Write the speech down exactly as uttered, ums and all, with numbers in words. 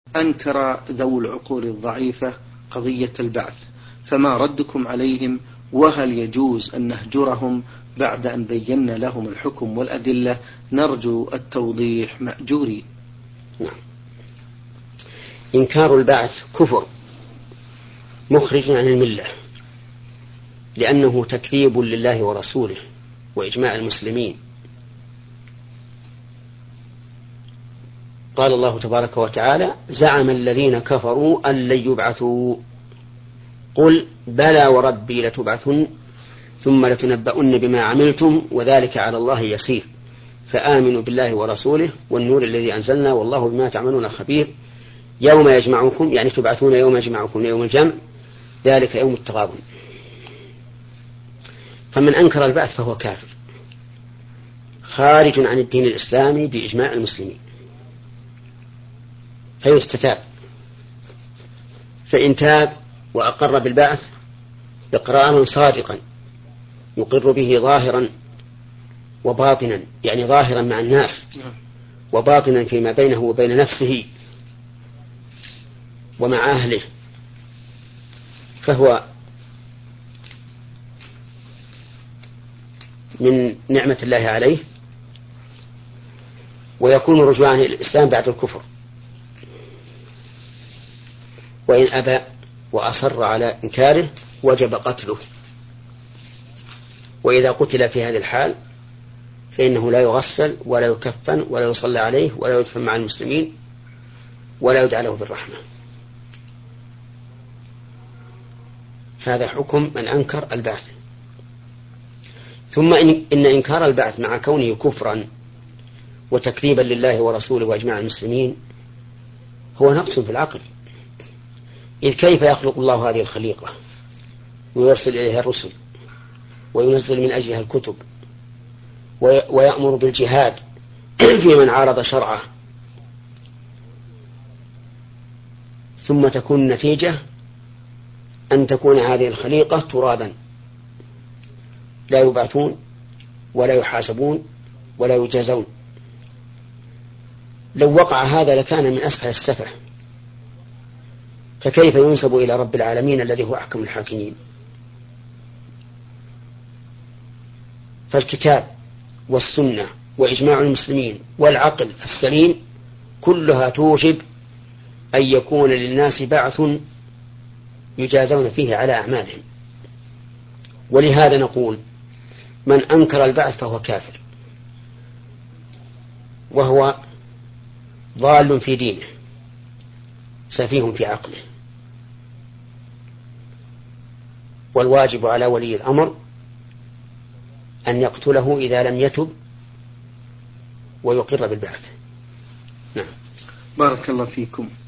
أنكر ذو العقول الضعيفة قضية البعث، فما ردكم عليهم؟ وهل يجوز أن نهجرهم بعد أن بينا لهم الحكم والأدلة؟ نرجو التوضيح مأجورين. نعم. إنكار البعث كفر مخرج عن الملة، لأنه تكذيب لله ورسوله وإجماع المسلمين. قال الله تبارك وتعالى: زعم الذين كفروا أن لن يبعثوا قل بلى وربي لتبعثن ثم لتنبؤن بما عملتم وذلك على الله يسير فآمنوا بالله ورسوله والنور الذي أنزلنا والله بما تعملون خبير يوم يجمعكم، يعني تبعثون يوم يجمعكم يوم الجمع، ذلك يوم التغابن. فمن أنكر البعث فهو كافر خارج عن الدين الإسلامي بإجماع المسلمين، فيستتاب. فإن تاب وأقر بالبعث إقرارا صادقا يقر به ظاهرا وباطنا، يعني ظاهرا مع الناس وباطنا فيما بينه وبين نفسه ومع أهله، فهو من نعمة الله عليه، ويكون رجوعا إلى الإسلام بعد الكفر. وإن أبى وأصر على إنكاره وجب قتله، وإذا قتل في هذه الحال فإنه لا يغسل ولا يكفن ولا يصلى عليه ولا يدفن مع المسلمين ولا يدعى له بالرحمة. هذا حكم من أنكر البعث. ثم إن, إن إنكار البعث مع كونه كفرا وتكذيبا لله ورسوله وإجماع المسلمين هو نقص في العقل، إذ كيف يخلق الله هذه الخليقة ويرسل إليها الرسل وينزل من أجلها الكتب ويأمر بالجهاد في من عارض شرعه، ثم تكون النتيجة أن تكون هذه الخليقة ترابا لا يبعثون ولا يحاسبون ولا يجازون؟ لو وقع هذا لكان من أسفل السفه، فكيف ينسب إلى رب العالمين الذي هو أحكم الحاكمين؟ فالكتاب والسنة وإجماع المسلمين والعقل السليم كلها توجب أن يكون للناس بعث يجازون فيه على أعمالهم. ولهذا نقول من أنكر البعث فهو كافر، وهو ضال في دينه سفيه في عقله. والواجب على ولي الأمر أن يقتله إذا لم يتب ويقر بالبعث. نعم. بارك الله فيكم.